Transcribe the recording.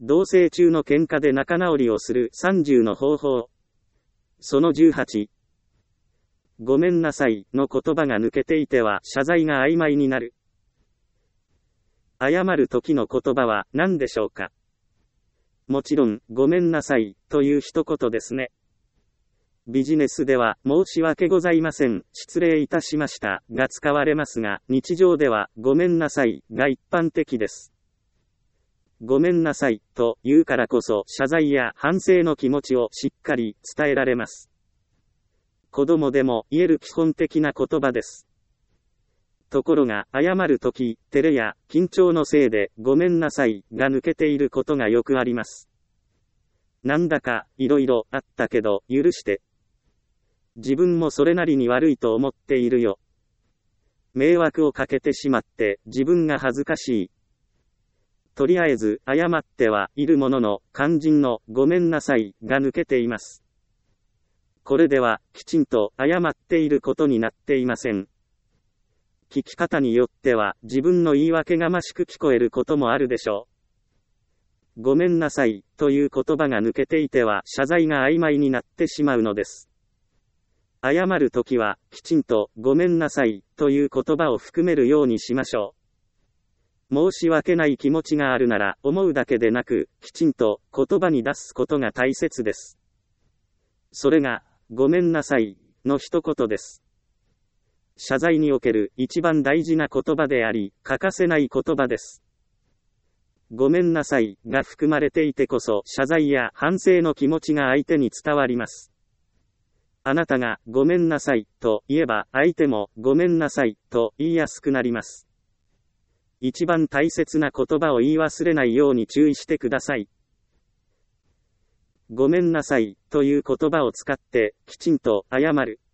同棲中の喧嘩で仲直りをする30の方法。その18。ごめんなさいの言葉が抜けていては謝罪が曖昧になる。謝る時の言葉は何でしょうか。もちろん、ごめんなさいという一言ですね。ビジネスでは申し訳ございません、失礼いたしましたが使われますが、日常ではごめんなさいが一般的です。ごめんなさいと言うからこそ謝罪や反省の気持ちをしっかり伝えられます。子供でも言える基本的な言葉です。ところが、謝るとき、照れや緊張のせいでごめんなさいが抜けていることがよくあります。なんだかいろいろあったけど許して。自分もそれなりに悪いと思っているよ。迷惑をかけてしまって自分が恥ずかしい。とりあえず謝ってはいるものの、肝心のごめんなさいが抜けています。これではきちんと謝っていることになっていません。聞き方によっては自分の言い訳がましく聞こえることもあるでしょう。ごめんなさいという言葉が抜けていては謝罪が曖昧になってしまうのです。謝るときはきちんとごめんなさいという言葉を含めるようにしましょう。申し訳ない気持ちがあるなら思うだけでなくきちんと言葉に出すことが大切です。それがごめんなさいの一言です。謝罪における一番大事な言葉であり、欠かせない言葉です。ごめんなさいが含まれていてこそ謝罪や反省の気持ちが相手に伝わります。あなたがごめんなさいと言えば相手もごめんなさいと言いやすくなります。一番大切な言葉を言い忘れないように注意してください。ごめんなさいという言葉を使ってきちんと謝る。